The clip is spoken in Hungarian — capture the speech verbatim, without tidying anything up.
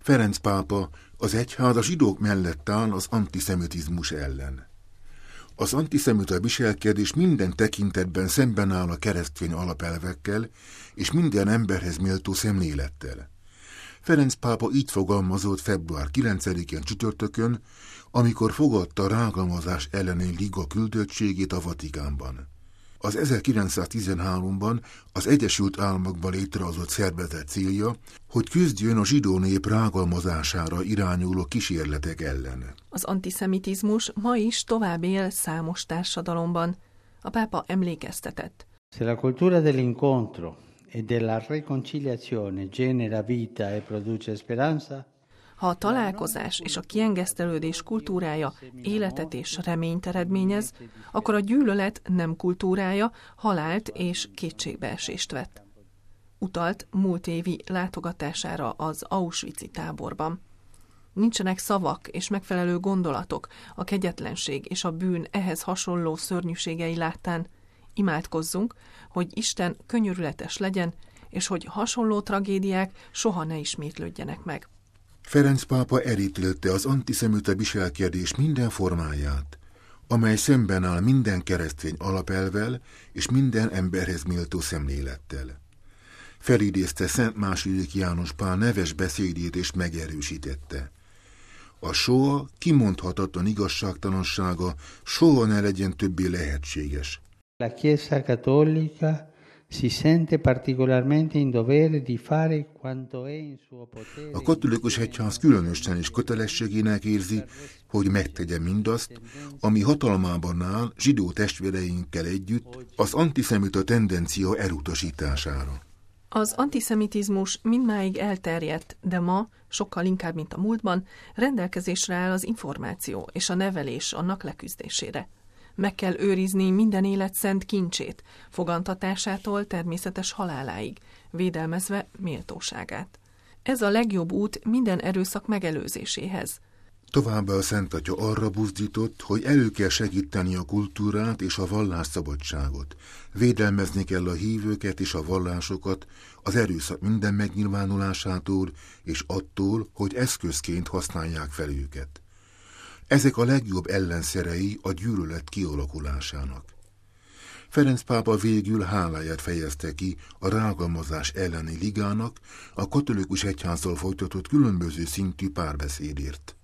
Ferenc pápa az egyház a zsidók mellett áll az antiszemitizmus ellen. Az antiszemita viselkedés minden tekintetben szemben áll a keresztény alapelvekkel és minden emberhez méltó szemlélettel. Ferenc pápa így fogalmazott február kilencedikén csütörtökön, amikor fogadta a rágalmazás elleni liga küldöttségét a Vatikánban. Az ezerkilencszáztizenháromban az Egyesült Államokban létrehozott szervezet célja, hogy küzdjön a zsidó nép rágalmazására irányuló kísérletek ellen. Az antiszemitizmus ma is tovább él számos társadalomban. A pápa emlékeztetett. Se la cultura dell'incontro e della reconciliazione genera vita e produce speranza, ha a találkozás és a kiengesztelődés kultúrája életet és reményt eredményez, akkor a gyűlölet nem kultúrája halált és kétségbeesést vet. Utalt múlt évi látogatására az Auschwitz-i táborban. Nincsenek szavak és megfelelő gondolatok a kegyetlenség és a bűn ehhez hasonló szörnyűségei láttán. Imádkozzunk, hogy Isten könyörületes legyen, és hogy hasonló tragédiák soha ne ismétlődjenek meg. Ferenc pápa elítélte az antiszemita viselkedés minden formáját, amely szemben áll minden keresztény alapelvvel és minden emberhez méltó szemlélettel. Felidézte Szent második János Pál neves beszédét és megerősítette. A soha kimondhatatlan igazságtalansága soha ne legyen többé lehetséges. La Chiesa Cattolica si sente particolarmente in dovere di fare quanto è in suo potere. A katolikus egyház különösen is kötelességének érzi, hogy megtegye mindazt, ami hatalmában áll zsidó testvéreinkkel együtt az antiszemita tendencia elutasítására. Az antiszemitizmus mindmáig elterjedt, de ma, sokkal inkább, mint a múltban, rendelkezésre áll az információ és a nevelés annak leküzdésére. Meg kell őrizni minden élet szent kincsét, fogantatásától természetes haláláig, védelmezve méltóságát. Ez a legjobb út minden erőszak megelőzéséhez. Továbbá a Szent Atya arra buzdított, hogy elő kell segíteni a kultúrát és a vallásszabadságot. Védelmezni kell a hívőket és a vallásokat az erőszak minden megnyilvánulásától és attól, hogy eszközként használják fel őket. Ezek a legjobb ellenszerei a gyűlölet kialakulásának. Ferenc pápa végül háláját fejezte ki a rágalmazás elleni ligának a katolikus egyházzal folytatott különböző szintű párbeszédért.